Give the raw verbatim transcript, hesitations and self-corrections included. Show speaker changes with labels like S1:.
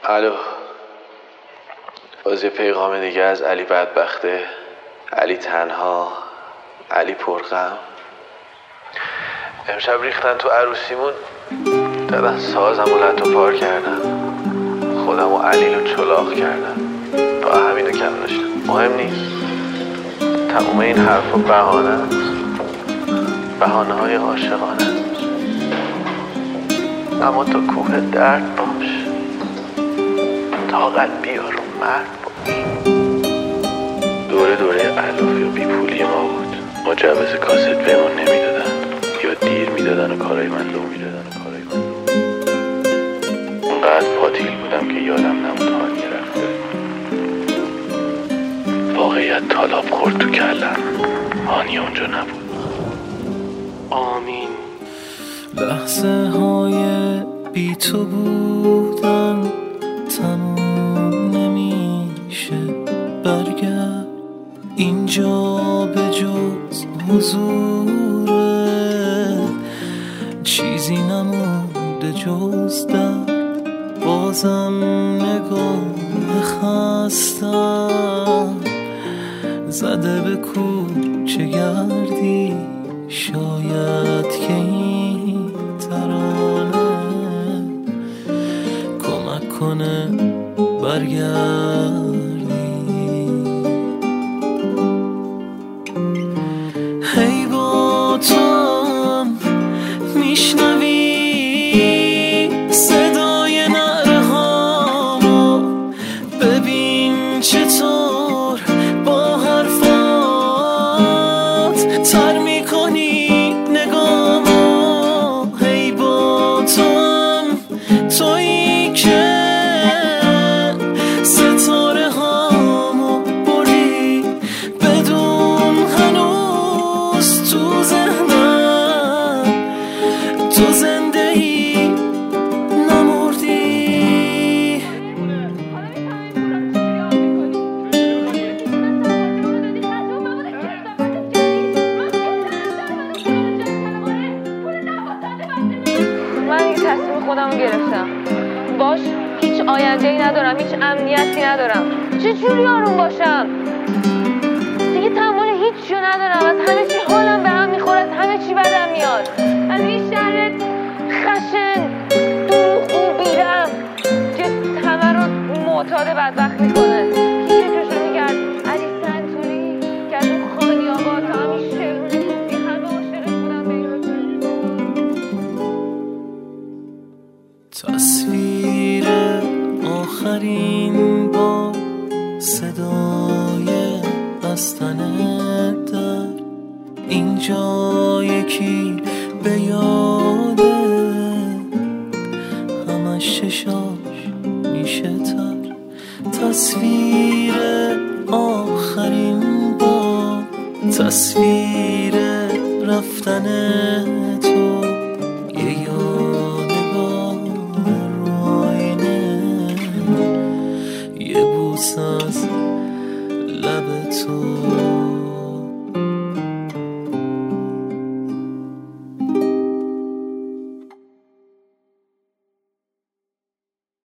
S1: الو، باز یه پیغام دیگه از علی بدبخته، علی تنها، علی پرغم. امشب ریختن تو عروسیمون، دادن سازم و لطو پار کردن، خودم و علی رو چلاق کردن. با همینو کم داشتم، مهم نیست. تموم این حرفا بهانه، بهانه های عاشقانه. اما تا کوه درد باش، طاقت بیار و مرد باش. دوره دوره علافی و بیپولی ما بود. مجوز کاست بهمون نمیدادن، یا دیر میدادن و کارای من لو میدادن و کارای من لو. اونقدر پاتیل بودم که یادم نبود هانی رفته. واقعیت تالاب خورد تو کلم، هانی اونجا نبود.
S2: آمین.
S3: لحظه های بی تو بودن تموم نمیشه، برگرد اینجا به جز حضورت چیزی نمونده جز درد. بازم نگاه خستم زده به کوچه گردی، شاید که این ترانه کمک کنه برگردی. هی با تو میشنوی صدای نعره هامو، ببین چطور با حرفات تر میکنی نگامو. هی با تو تویی که ستاره هامو بردی، بدون هنوز تو ذهنم تو زنده ای نمردی.
S4: من این تصمیم خودمو گرفتم، باش هیچ آینده‌ای ندارم، هیچ امنیتی ندارم. چه جوری آروم باشم؟ دیگه تمام هیچ چیو ندارم، از همه چی حالم به هم میخوره، از همه چی بدم میاد، از این شهر خشن دروغگو بیرم که همه رو معتاد بدبخت میکنه. کی یه جوشو میگرد علی سنتوری که از اون خانی آباد تا همین شهرونی گفتی همه عاشقش بودن به این.
S3: تصویر آخرین با صدای بستن در، اینجا یکی به یاده همش ششاش میشه تر. تصویر آخرین با تصویر رفتن تو، یه یادگار رو آینه، یه بوس از لب تو.